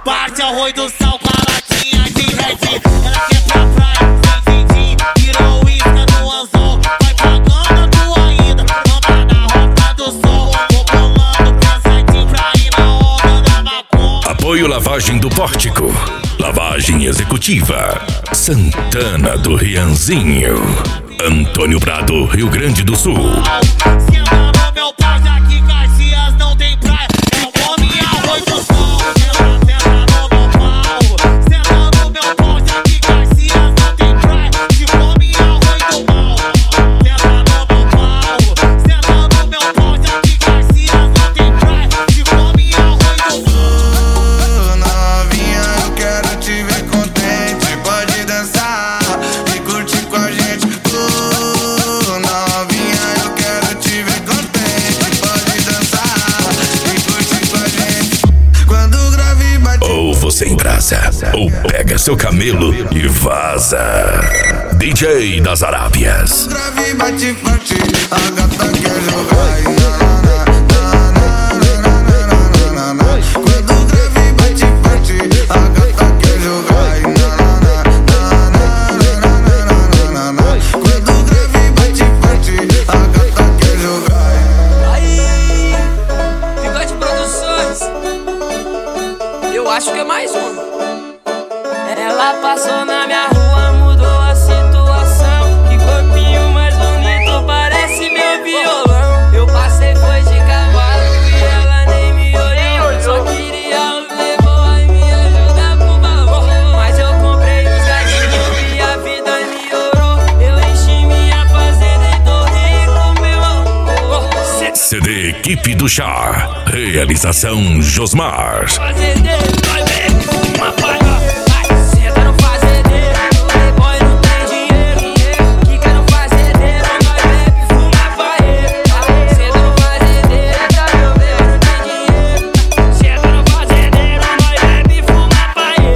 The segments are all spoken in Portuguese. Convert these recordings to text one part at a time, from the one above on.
Parte arroz do sal com a latinha de Red. Ela quer pra praia, sem din-din. Virou isca no anzol. Vai pagando tu ainda, manda na rota do sol. Vou colando pensadinho pra ir na onda da maconha. Apoio Lavagem do Pórtico, lavagem executiva, Santana do Rianzinho, Antônio Prado, Rio Grande do Sul. Senta no meu pau, já que Caxias não tem praia. É o homem arroz do sol. Senta no meu pau. Senta no meu pau, já que Caxias não tem praia. De fome arroz do mal. Senta no meu pau. Senta no meu pau, já que Caxias não tem praia. De fome arroz do mal. Novinha, eu quero te ver contente. Pode dançar e curtir com a gente. Novinha, eu quero te ver contente. Pode dançar e curtir com a gente. Quando o grave bate, Ou você embrasa, ou pega seu camelo e vaza. DJ das Arábias. o grave bate forte. A gata quer jogar. Quando o grave bate forte, a gata quer jogar. Quando o grave bate forte, a gata quer jogar. Aí, Bigode Produções. Eu acho que é mais uma. Ela passou na minha rua, mudou a situação. Que corpinho mais bonito, parece meu violão. Eu passei, foi de cavalo e ela nem me olhou. Só queria o playboy e me ajudar pro valor. Mas eu comprei os gatinhos e a vida melhorou. Eu enchi minha fazenda e tô rico, meu amor. CD Equipe do Chá. Realização Josmar. Fazendeiro, vai ver, uma faca. Senta no fazendeiro, o playboy não tem dinheiro. Quica no fazendeiro, nós bebe, fuma paeiro. Senta no fazendeiro, meu bebê não tem dinheiro. Senta no fazendeiro, nós bebe, fuma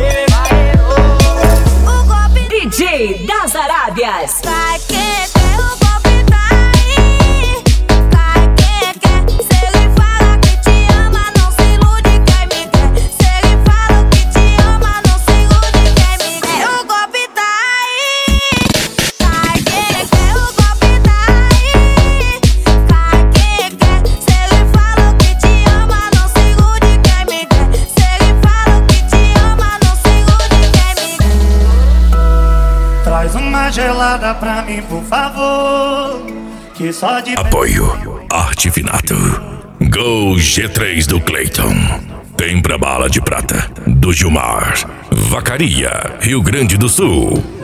paeiro. DJ das Arábias. Vai que o golpe tá aí. Vai que se ele fala que te ama, não se ilude quem me quer. Se ele fala que te ama, não se ilude quem me quer. O golpe tá aí. Vai que o golpe tá aí. Vai que se ele fala que te ama, não se ilude quem me quer. Se ele fala que te ama, não se ilude quem me quer. Traz uma gelada pra mim, por favor. Que só de Apoio Artifinato. Gol G3 do Clayton. Tempra Bala de Prata do Gilmar. Vacaria, Rio Grande do Sul.